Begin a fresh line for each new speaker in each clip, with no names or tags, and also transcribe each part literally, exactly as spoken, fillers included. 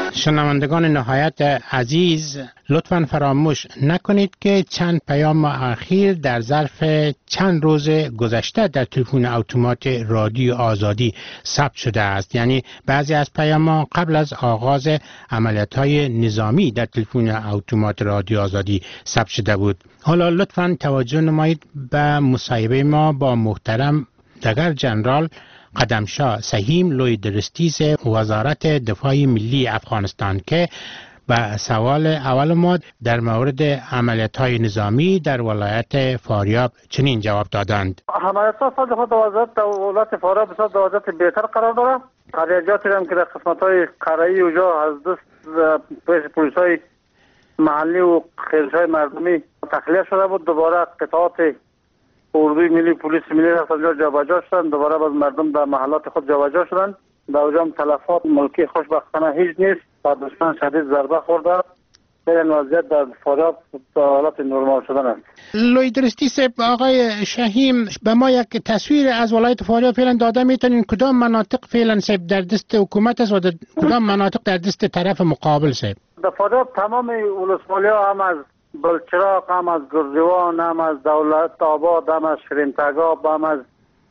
شنوندگان نهایت عزیز، لطفاً فراموش نکنید که چند پیام اخیر در ظرف چند روز گذشته در تلفن اتومات رادیو آزادی ثبت شده است. یعنی بعضی از پیام‌ها قبل از آغاز عملیات‌های نظامی در تلفن اتومات رادیو آزادی ثبت شده بود. حالا لطفاً توجه نمایید به مصاحبه ما با محترم دگر جنرال قدمشاه سهیم لویدرستیس وزارت دفاع ملی افغانستان که به سوال اول ما در مورد عملیات‌های نظامی در ولایت فاریاب چنین جواب دادند.
عملیات‌ها صد خود وزارت در ولایت فاریاب بسیار در وضعیت بهتر قرار دارد. خریجاتی هم که در قسمت‌های قرایی و جا از دست پلیس‌های محلی و خیرش‌های مردمی تخلیه شده بود. دوباره قطعات اردوی ملی پلیس ملی از آنجا جابجا شدن، دوباره باز مردم در محلات خود جابجا شدن. در اونجا تلفات ملکی خوشبختانه هیچ نیست و دشمن شدید ضربه خورده. فعلا وضعیت در فاریاب در حالت نرمال شدن است.
لویدرستیس آقای شهیم، به ما یک تصویر از ولایت فاریاب فعلا داده میتونین؟ کدام مناطق فعلا سیب در دست حکومت است و در کدام مناطق در دست طرف مقابل سیب؟
در فاریاب تمام ولسوالی‌ها هم از بلچراغ، هم از گرزوان، هم از دولت آباد، هم از شرینتگاب، هم از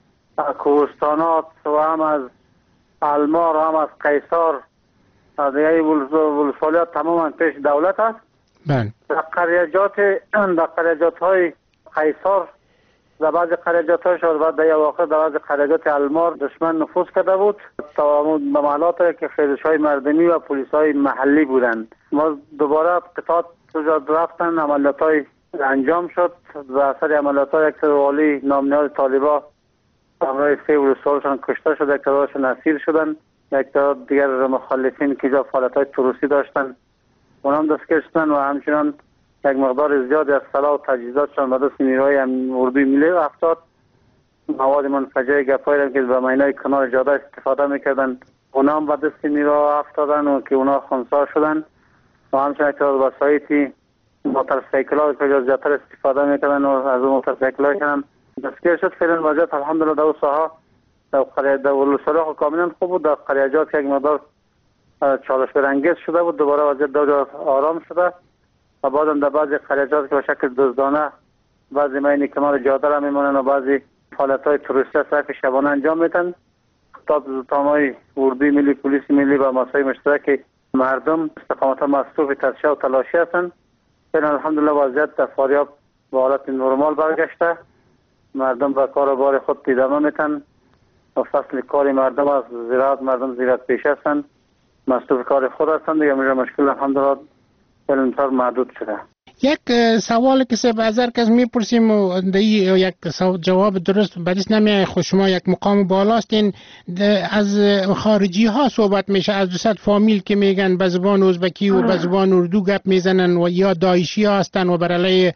کوهستانات و هم از المار، هم از قیصار، دیگه ولسوالیات تماما پیش دولت است.
بله.
در قریجات در قریجات های قیصار، در بعض قریجات های شد و در یک واقع در بعض قریجات المار دشمن نفوذ کرده بود تا به محلات که خیرش های مردمی و پلیس های محلی بودند. ما دوباره قطعات رفتن، عملیات های انجام شد و اثر عملیات های یک والی نامنیاد طالبا همراه سه ولسوالشان کشته شد، یک تعدادشان اسیر شدن، یک تعداد دیگر مخالفین که جا فعالیت های تروریستی داشتن اونها هم دستگیر شدن و همچنان یک مقدار زیادی از سلاح و تجهیزاتشان به دست نیروهای اردوی ملی افتاد. مواد منفجره گپایی که به معنای کنار جاده استفاده میکردن اونها هم به دست نیروها افتادن و که اونها خنثی شدن و همچنان که از وسایطی موتورسیکل‌ها که جا زیادتر استفاده میکردن و از اون موتورسیکل‌ها هم دستگیر شد. فعلا وضعیت الحمدلله در اون ساحه در قریه در ولسوالی‌ها کاملا خوب بود. در قریجات یک مقدار چالش برانگیز شده بود، دوباره وضعیت در آرام شده و بعدم در بعضی قریجات که به شکل دزدانه بعضی مینی کنار جاده را میمونن و بعضی فعالیت‌های تروریستی صرف شبانه انجام میدن. خطاب زتان‌های اردوی ملی پلیس ملی و مسای مشترک مردم استقامت مصروف تشریح و تلاشی هستند. فعلا الحمدلله وضعیت در فاریاب به حالت نرمال برگشته. مردم به کار و بار خود ادامه میتن و فصل کاری مردم از زراعت مردم زیرت پیش هستند، مصروف کار خود هستند. دیگه میشه مشکل الحمدلله فعلا محدود شده.
یک سوال که سه بازار کس میپرسیم و یک جواب درست بدیس نمیه خود شما یک مقام بالاستین. از خارجی ها صحبت میشه، از دوست فامیل که میگن به زبان ازبکی و به زبان اردو گپ میزنن و یا داعشی ها هستن و برای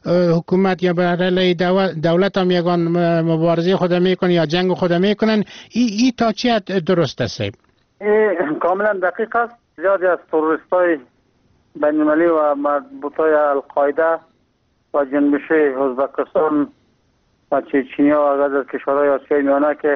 حکومت یا برای دولت هم یگان مبارزه خود میکنن یا جنگ خود میکنن. ای, ای تا چی درست است؟
این کاملا دقیق است. زیادی از تروریستای بین‌المللی و مربوطای القاعده و جنبش ازبکستان و چچنیا و از کشورهای آسیای میانه که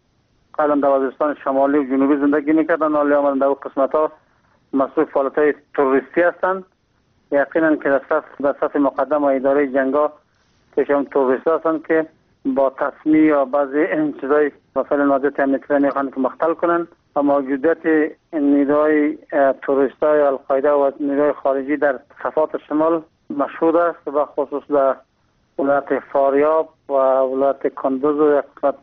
قبلا در وزیرستان شمالی و جنوبی زندگی میکردن حالی آمدن در اون قسمت ها مصروف فعالیت‌های تروریستی هستند. یقینا که در صف در صف مقدم و اداره جنگا کشم تروریستی هستند که با تصمیه یا بعضی چیزای مثلا وضعیت امنیتی میخوان که مختل کنن و موجودیت نیروهای تروریستای القاعده و نیروهای خارجی در صفات شمال مشهود است و خصوص در ولایت فاریاب و ولایت کندوز و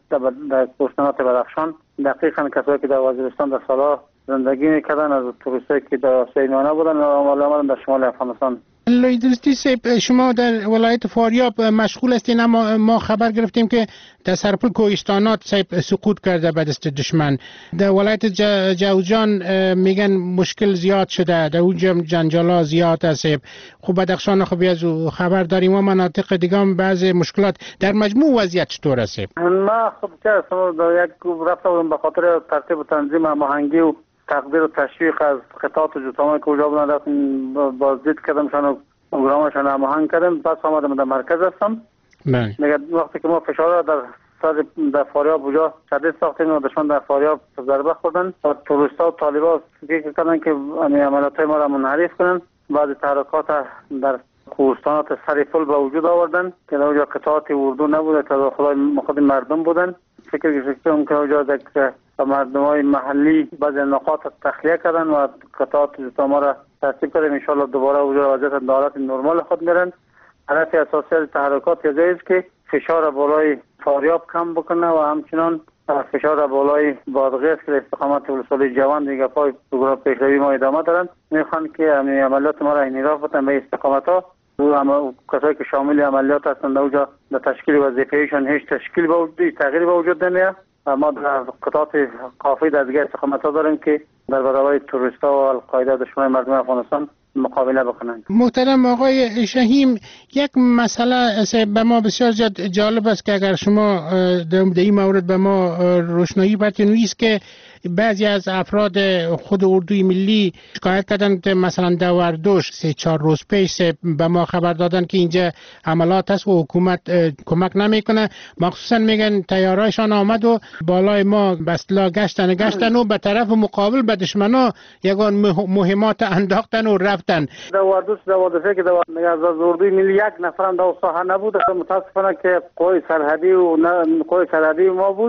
در کوهستانات بدخشان. دقیقاً کسایی که در وزیرستان در سالها زندگی میکردن از تروریستایی که در آسیای میانه بودن و آمدن در شمال افغانستان.
لویدرستیس، شما در ولایت فاریاب مشغول هستین، اما ما خبر گرفتیم که در سرپل کوهستانات سقوط کرده به دست دشمن. در ولایت جوزجان میگن مشکل زیاد شده، در اونجا جنجالا زیاد است. خب بدخشان خب از خبر داریم و مناطق دیگه هم بعض مشکلات. در مجموع وضعیت چطور است؟
ما خب چه در یک رفتم به خاطر ترتیب و تنظیم هماهنگی و تقدیر و تشویق از خطاط و جوتامای که کجا بودن رفتیم بازدید کردمشان و پروگرامشان هماهنگ کردم. پس آمدم در مرکز هستم.
بله.
میگه وقتی که ما فشار در سر در فاریاب اونجا شدید ساختیم و دشمن در فاریاب ضربه خوردن و تروریستا و طالبا فکر کردن که عملیات ما را منحرف کنن. بعضی تحرکات در کوهستانات سر پل به وجود آوردن که در اونجا قطعات اردو نبوده، تداخلات خود مردم بودن. فکر کردم که اونجا در مردمای محلی بعضی نقاط تخلیه کردن و قطعات ما را ترتیب کردن. ان شاء الله دوباره اونجا وضعیت دولت نرمال خود میرن. هدف اساسی تحرکات است که فشار بالای فاریاب کم بکنه و همچنان فشار بالای بادغیس که استقامت ولسوالی جوان دیگه پای پروگرام پیشروی ما ادامه دارن. میخوان که عملیات ما را انحراف بدن به استقامت ها. و کسایی که شامل عملیات هستند در اونجا در تشکیل وظیفه‌ایشان هیچ تشکیل به وجود تغییر به وجود نمیاد. ما در قطعات کافی در دیگه استقامت ها داریم که در برابر تروریستا و القاعده دشمن مردم افغانستان مقابله بکنند.
محترم آقای شهیم، یک مسئله به ما بسیار جالب است که اگر شما در این مورد به ما روشنایی بدین است که بعضی از افراد خود اردوی ملی شکایت کردن که مثلا در وردوش سه چهار روز پیش به ما خبر دادن که اینجا عملات است و حکومت کمک نمیکنه، مخصوصا میگن تیارایشان آمد و بالای ما بسلا گشتن گشتن و به طرف مقابل به دشمنا یگان مهمات انداختن و رفتن.
در وردوش در وردوش که در از اردوی ملی یک نفر هم در ساحه نبود. متاسفانه که قوی سرحدی و قوی سرحدی ما بود.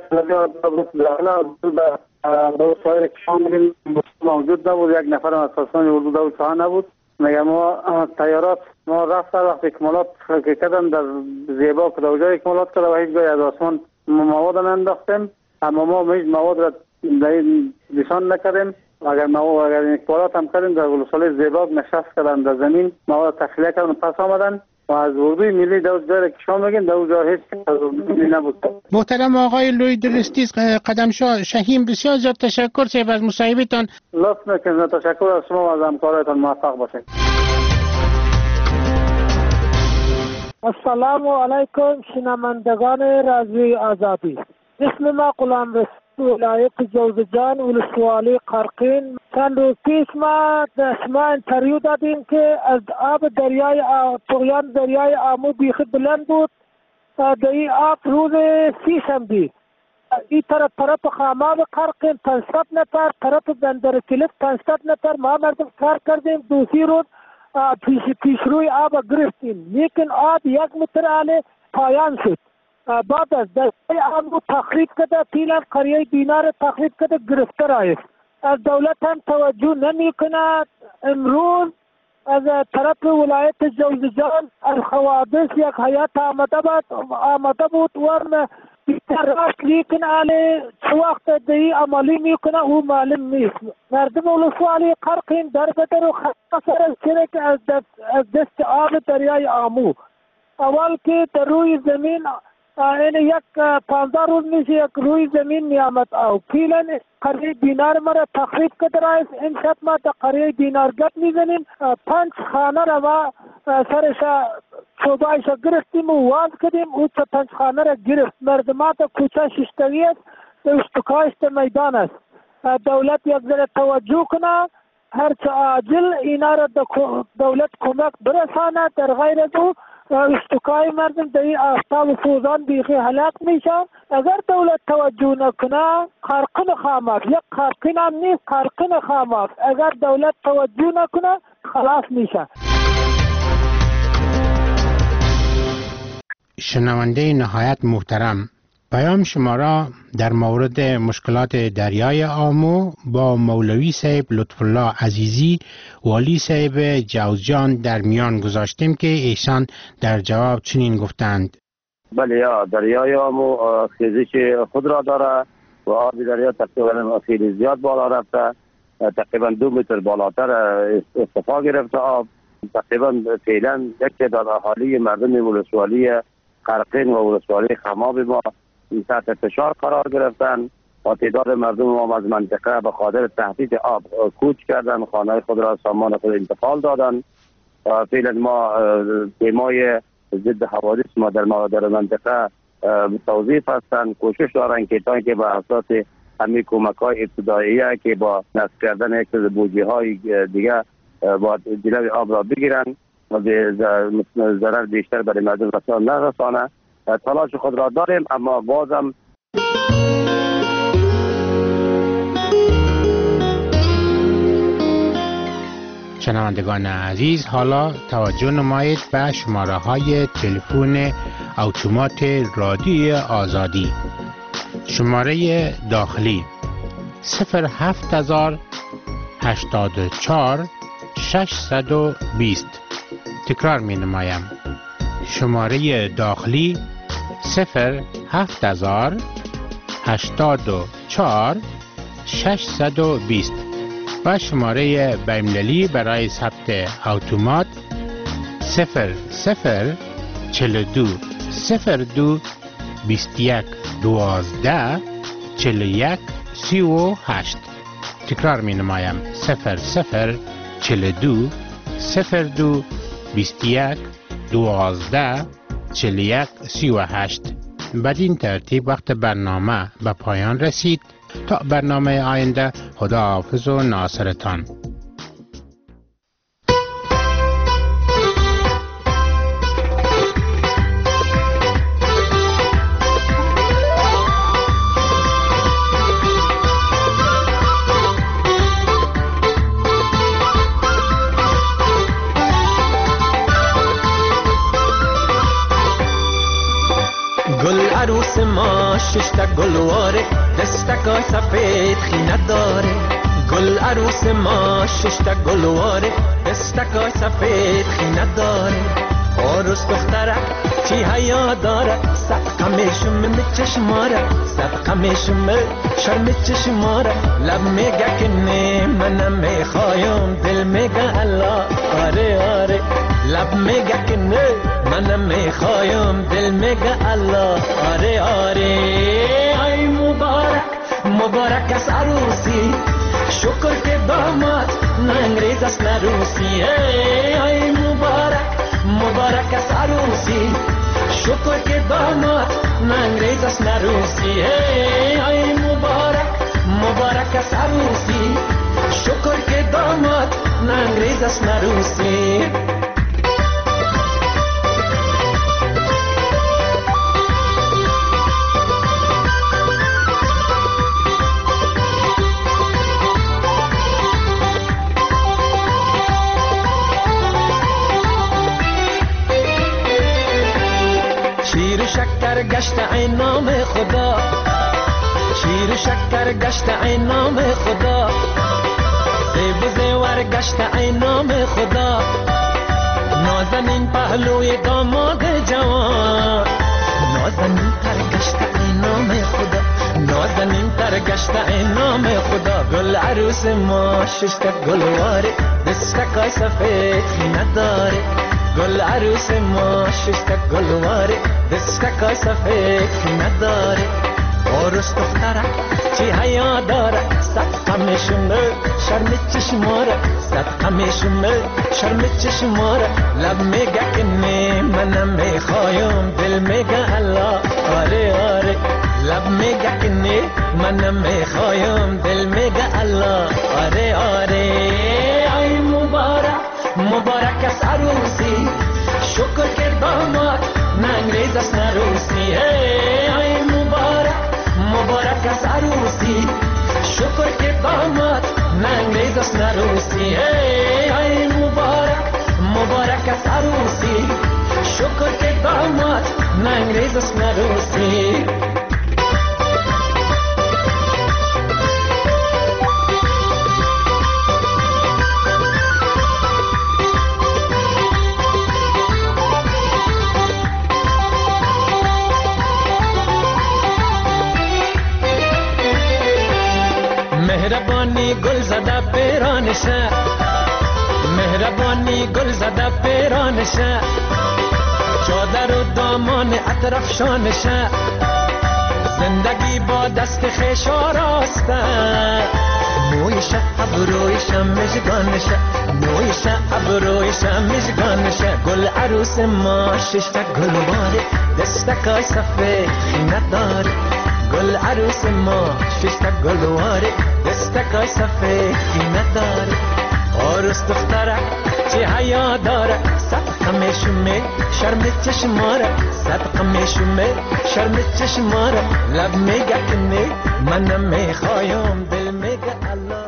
دو سایر کامل موجود نبود. یک نفر هم اساساً اردو دو ساحه نبود. میگم ما تیارات ما رفت وقت اکمالات کردن در زیبا که در اونجا اکمالات کرده و هیچ گاهی از آسمان مواد ننداختیم، اما ما هیچ مواد را دیسان نکردیم. اگر مواد اگر اکمالات هم کردیم در ولسوالی زیبا نشست کردن در زمین مواد تخلیه کردن پس آمدن و از اردوی ملی در اونجا که شما میگین در اونجا هیچ از اردوی ملی نبود.
محترم آقای لوی درستیز قدمشاه شهیم، بسیار زیاد تشکر سیب از مصاحبتان.
لطف میکنم. تشکر از شما و از همکارتان. موفق باشید.
السلام علیکم شنوندگان رادیوی آزادی. اسم ما غلام رسول ولایت جوزجان ولسوالی قرقین. چند روز پیش ما شما انتریو دادیم که از آب دریای طغیان دریای آمو بیخی بلند بود. در این آب روز سی شنبه این طرف طرف خاماب قرقین پانصد نفر، طرف بندر کلیف پانصد نفر ما مردم کار کردیم. دوسری روز پیش پیش روی آب گرفتیم، لیکن آب یک متر اعلی پایان شد. بعد از دریای آمو تخریب کرده، پیلان قریه دینار تخریب کرده، گرفتار است. از دولت هم توجه نمی کند. امروز از طرف ولایت جوزجان الحوادث یک حیات آمده بود آمده بود و راست، لیکن آلی چه وقت دی عملی می کنه او معلوم نیست. مردم ولسوالی قرقین در بدر و خطر از چره که از دست, از دست آب دریای آمو اول که در روی زمین این یک پانزده روز میشه یک روی زمین میامد او پیلن قریه دینار مرا تخریب کده رایست. این شب ما در قریه دینار گپ میزنیم. پنج خانه را ما سرش چوبایش گرفتیم و واز کردیم. او چه پنج خانه را گرفت. مردمات کوچه ششتوی است، اشتکایش میدان است. دولت یک ذره توجه کنه، هرچه عاجل اینا را دولت کمک برسانه. در غیر دو اشتکای مردم در این آفتاب سوزان بیخی هلاک میشه. اگر دولت توجه نکنه قرقین خامات، یک قرقین هم نیست، قرقین خامات، اگر دولت توجه نکنه خلاص میشه.
شنونده نهایت محترم، پیام شما را در مورد مشکلات دریای آمو با مولوی صاحب لطف الله عزیزی والی صاحب جوزجان در میان گذاشتیم که ایشان در جواب چنین گفتند.
بله، یا دریای آمو خیزش خود را داره و آب دریا تقریبا خیلی زیاد بالا رفته، تقریبا دو متر بالاتر ارتفاع گرفته. آب تقریبا فعلا یک تعداد اهالی مردم ولسوالی قرقین و ولسوالی خماب ما تحت فشار قرار گرفتن و تعداد مردم ما از منطقه به خاطر تهدید آب کوچ کردن، خانه خود را سامان خود انتقال دادن. فعلا ما تیمای ضد حوادث ما در در منطقه توظیف هستند، کوشش دارن که تا اینکه به اساس همین کمک های ابتداییه که با نصب کردن یک بودجه های دیگه با جلوی آب را بگیرن و به ضرر بیشتر برای مردم رسان نرسانه. تلاش خود را داریم، اما بازم
شنوندگان عزیز، حالا توجه نمایید به شماره های تلفن اتومات رادیوی آزادی. شماره داخلی صفر هفت هزار هشتاد و چهار ششصد و بیست. تکرار می نمایم. شماره داخلی صفر هفت هزار هشتاد و چهار ششصد و بیست و شماره بین‌المللی برای ثبت اتومات صفر صفر چهل و دو صفر دو بیست و یک دوازده چهل و یک سی و هشت. تکرار می نمایم. صفر صفر چهل و دو صفر دو بیست و یک دوازده چهل و یک سی و هشت. بدین ترتیب وقت برنامه به پایان رسید. تا برنامه آینده، خدا حافظ و ناصرتان.
گل عروس ما ششتا گلواره، دستکای سفید خینه داره. گل عروس ما ششتا گلواره، دستکای سفید خینه داره. عروس دخترک چی حیا داره، صدقه میشم چشماره، صدقه میشم شرم چشماره. لب میگه که نه منم میخوایم، دل میگه الله آره آره. لب میگه که نه منم میخوایم، دل میگه الله آره آره. ای مبارک مبارک از عروسی، شکر که داماد نه انگریز است نه روسی. ای مبارک مبارک از عروسی، شکر که داماد نه انگریز است نه روسی. ای مبارک مبارک از عروسی، شکر که داماد نه انگریز است نه روسی. شیر و شکر گشت ای نام خدا، شیر و شکر گشت ای نام خدا. زیب و زیور گشت ای نام خدا، نازنین پهلوی داماد جوان. نازنین تر گشت ای نام خدا، نازنین تر گشت ای نام خدا. گل عروس ما ششتا گلواره، دستکای سفید خینه داره. گل عروس ما ششتا گلواره، دستکای سفید خینه داره. عروس دخترک چی حیا داره، صدقه میشم شرم چشماره، صدقه میشم شرم چشماره. لب میگه که نه منم میخوایم، دل میگه الله آره آره. لب میگه که نه منم میخوایم، دل میگه الله آره آره. ای مبارک مبارک از عروسی، شکر که داماد نه انگریز است نه روسی. ای مبارک مبارک از عروسی، شکر که داماد نه انگریز است نه روسی. ای مبارک مبارک از عروسی، شکر که داماد نه انگریز است نه روسی. مهربانی گل زده پیرانشه، مهربانی گل زده پیرانشه. چادر و دامان اطراف شانشه، زندگی با دست خویش آراسته. مویشه ابرویشه مژگانشه، مویشه ابرویشه مژگانشه. گل عروس ما ششتا گلواره، دستکای سفید خینه داره. گل عروس ما ششتا گلواره، دستکای سفید خینه داره. آرس دختره چه حیا داره صدقه میشومه شرم چشماره صدقه میشومه شرم چشماره لب میگه که نه من نمیخوایم دل میگه الله